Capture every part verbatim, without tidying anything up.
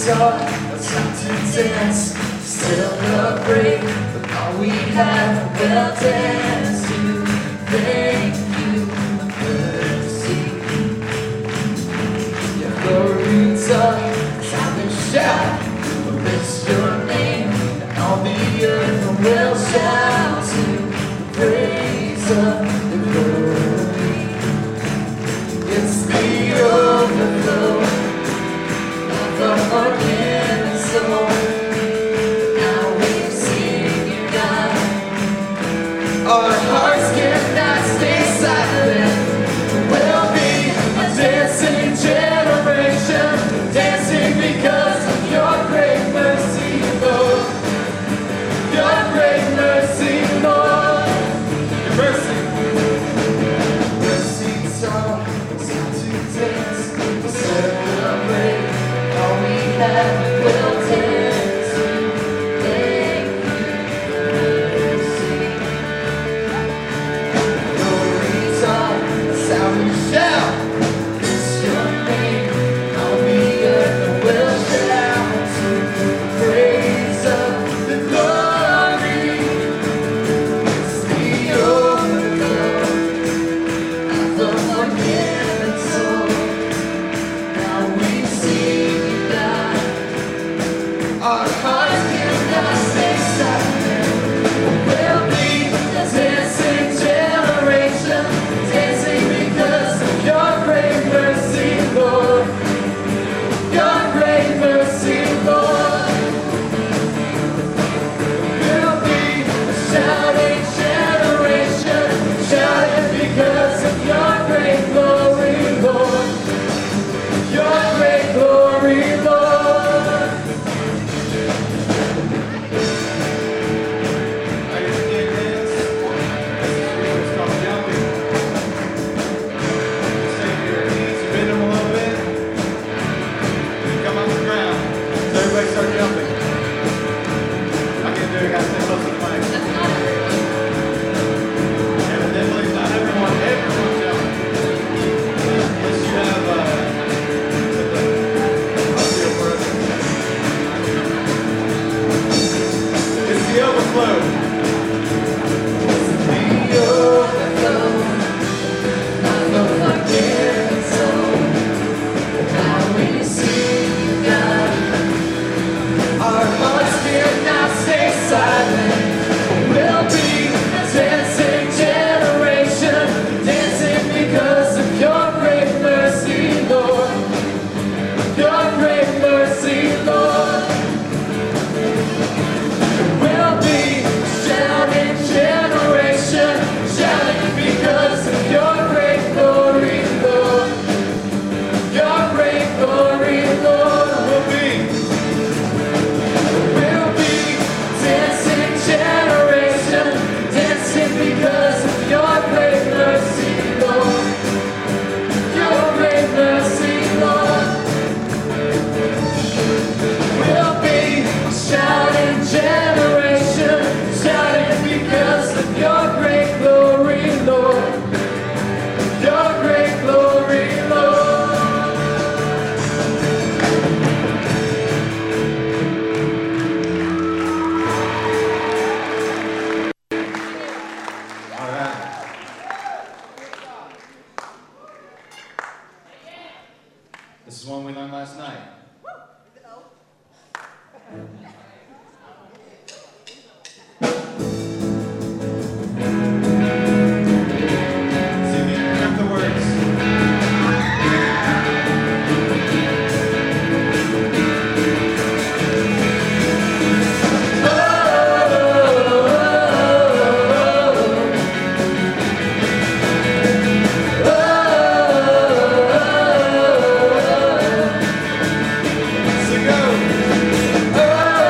guitar, a time to dance. Still a break, but all we have will dance to thank you for mercy. Your glory talk, time to shout, we'll bless your name, and all the earth will shout to the praise of the glory. It's the overflow of the forgiven soul. Our hearts cannot stay silent. We'll be a dancing generation, dancing because of your great mercy, Lord. Your great mercy, Lord. Your mercy. Mercy song, time to dance, to celebrate. All we have will dance. This is one we learned last night. Oh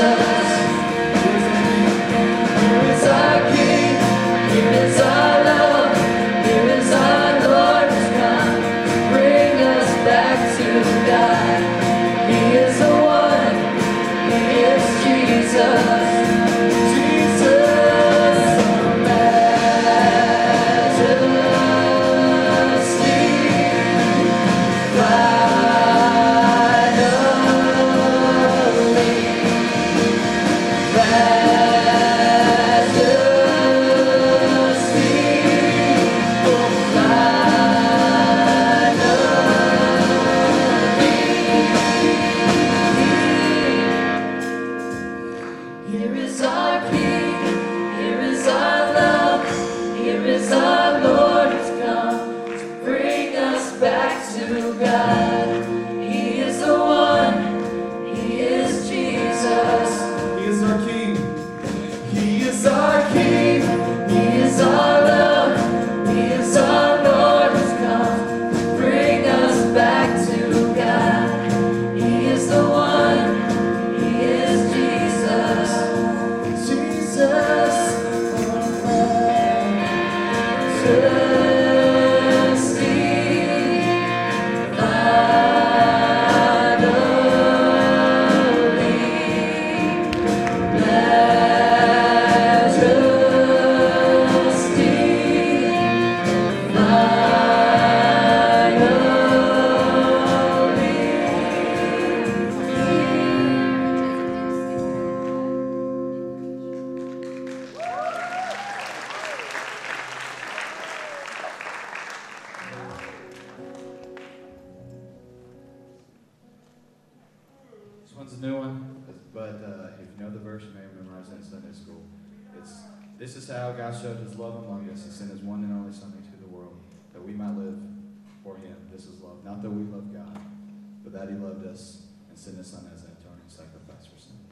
This one's a new one, but uh, if you know the verse, you may have memorized it in Sunday school. It's, this is how God showed his love among us. He sent his one and only Son into the world, that we might live for him. This is love. Not that we love God, but that he loved us and sent his Son as an atoning sacrifice for sin.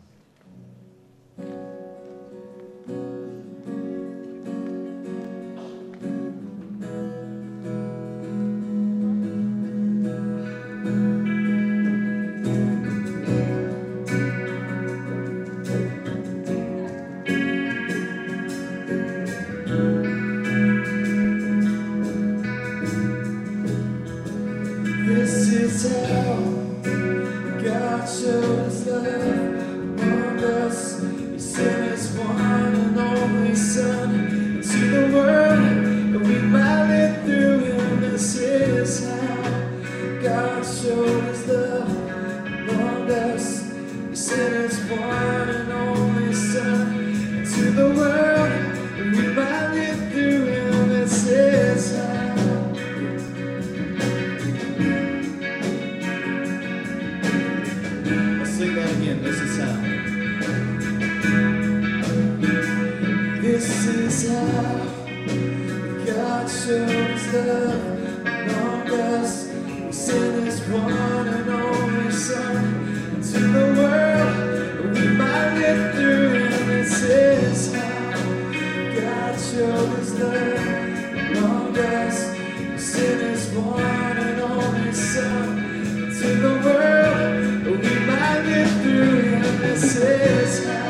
This is how God showed his love among us. He sent his one and only Son into the world that we might live through him. This is how God showed his love among us. He sent his one and only Son into the world that we might live through him. This is how. Sing that again. This is how. This is how God showed his love among us. He sent his one and only Son into the world that we might live through him. This is how God showed his love among us. He sent his one and only Son into the world that we might live through him. This is how.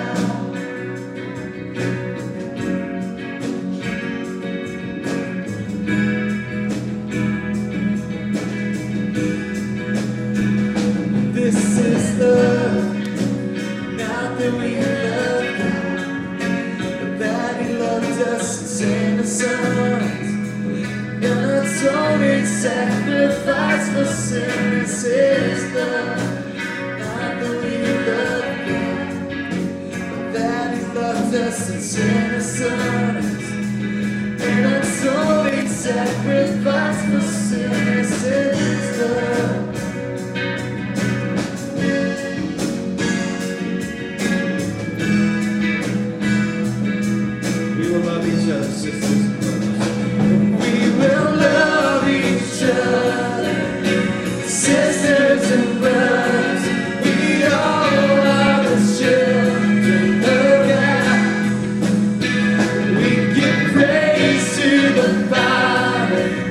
This is love, not that we love God, but that he loved us and sent his Son, an atoning sacrifice for sin. This is love, not that we love God, but that he loved us and sent his Son, an atoning sacrifice for sin. This is love. Sisters and brothers, we will love each other. Sisters and brothers, we all are the children of God. We give praise to the Father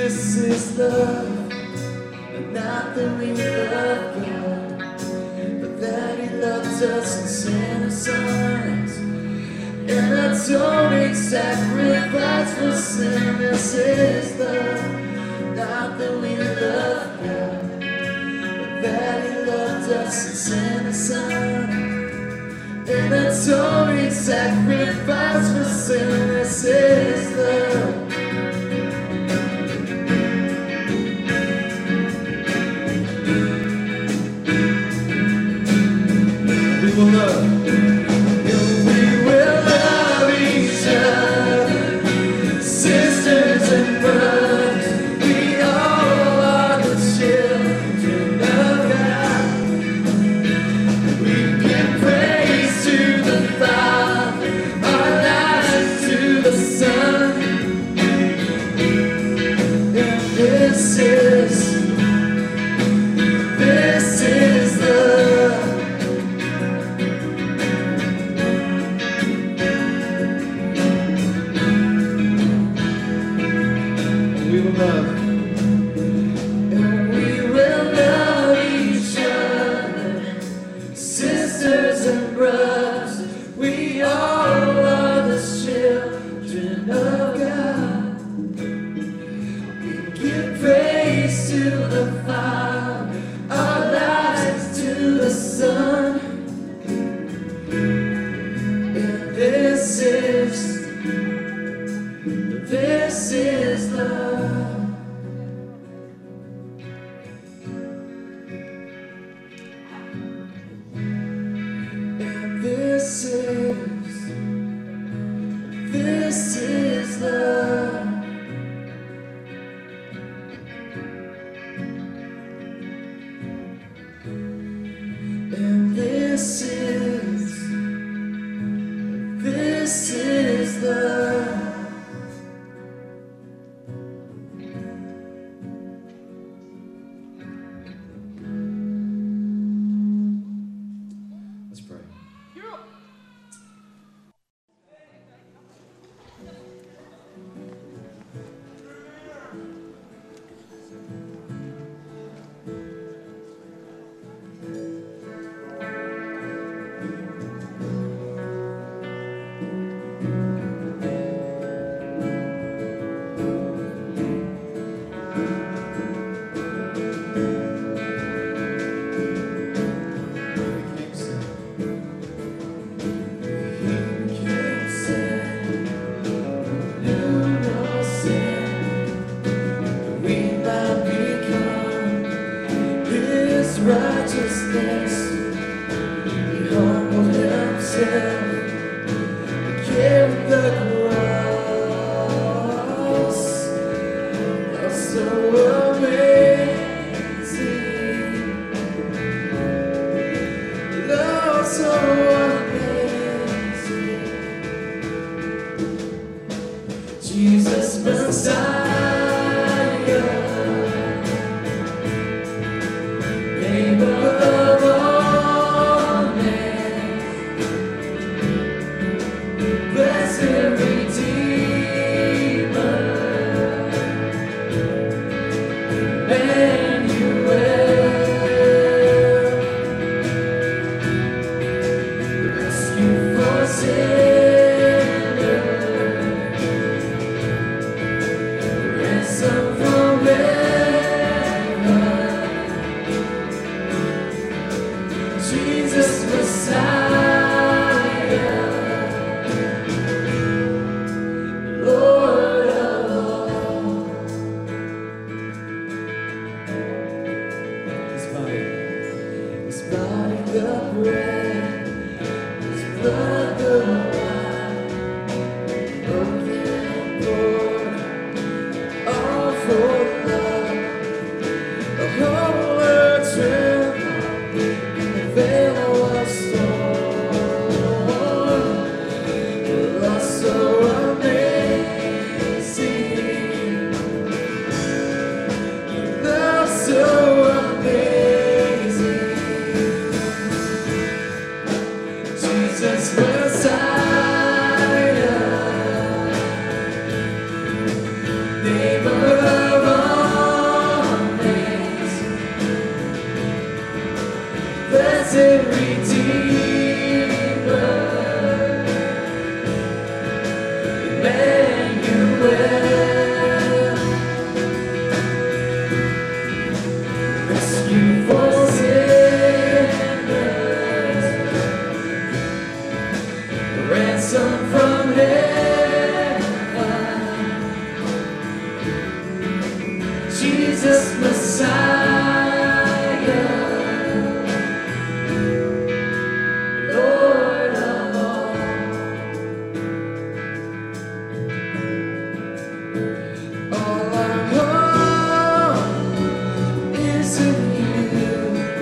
This is love, not that we love God, but that He loved us and sent us on. And atoning sacrifice for sin. This is love, not that we love God, but that He loved us and sent us on. An atoning sacrifice for sin. This is love. We will love. And we will love each other, sisters and brothers. We all are the children of God. We give praise to the Father, our lives to the Son. And this is, this is love. We will love. And we will love each other, sisters and brothers. We all are the children of God. We give praise to the Father, our lives to the Son. And this is, this is love. And this is, this is love. And this is, this is love. Let's pray. Righteousness, He humbled Himself, carried the cross. Love so amazing, love so amazing. Jesus Messiah. Above all men, blessed Redeemer, Emmanuel, rescue for sinners, Jesus Messiah, Lord of all. All our hope is in you.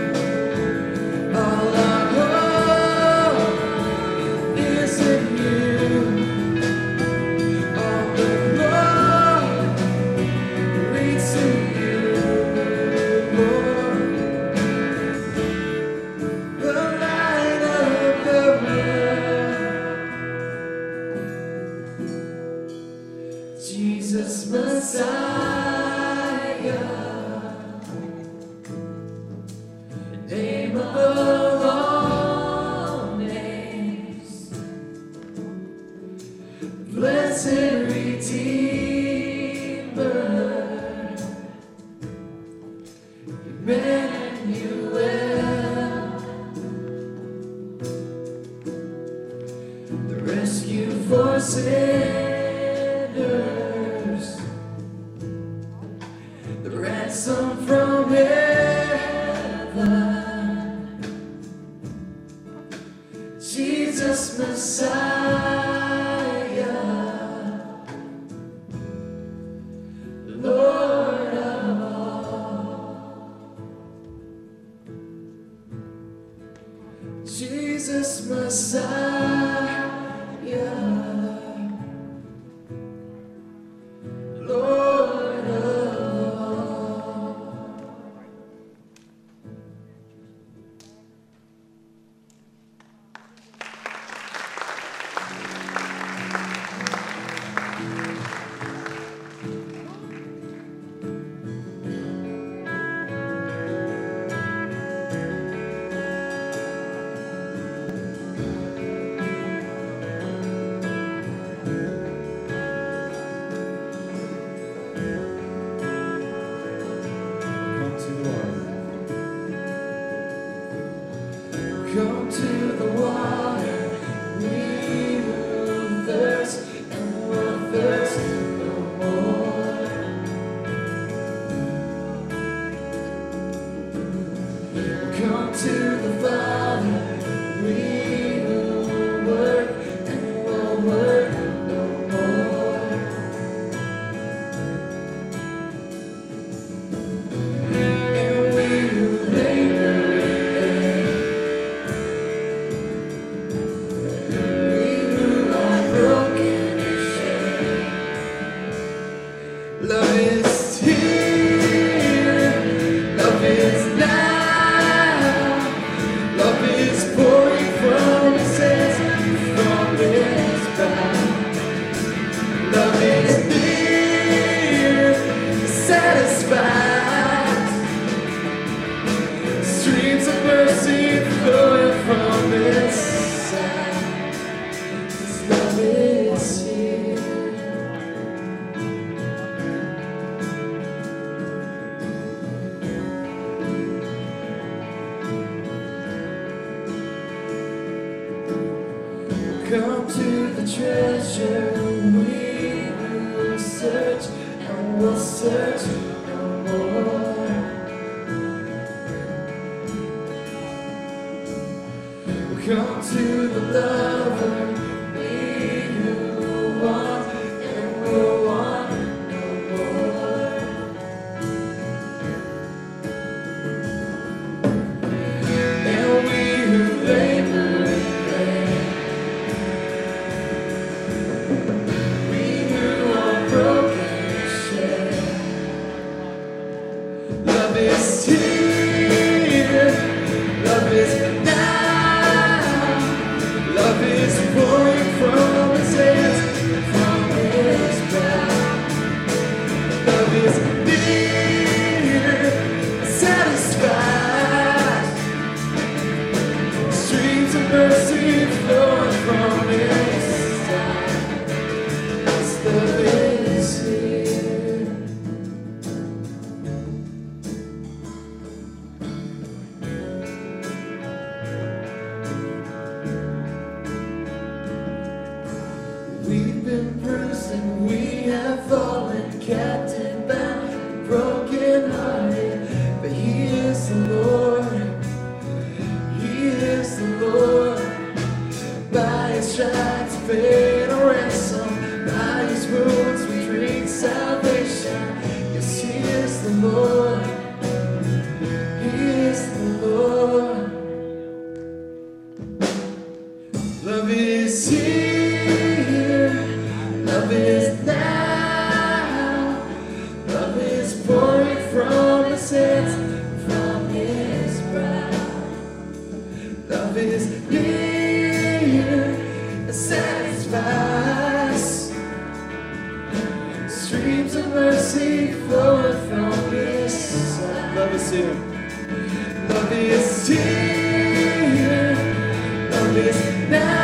All our hope is in you. All the glory to you, Lord. The light of the world, Jesus Messiah, the name above all names, blessed Redeemer, Emmanuel, the rescue for sinners, the ransom from heaven, Jesus Messiah, Lord of all. Jesus Messiah, Lord of all. Come to the water. Come to the water, we will thirst and will thirst no more. Come to the Father, we will work and will work no more. And we will labor love is here, love is now, love is pouring from his hands, from his back. Love is near, satisfied, streams of mercy flowing from his side. His love is here. Come to the treasure, we will search and we'll search no more. Come to the lover, we will want and we'll want no more. And we who labor and pray, we who are broken and shed, streams of mercy flowing from His side. Love is here. Love is here. Love is now.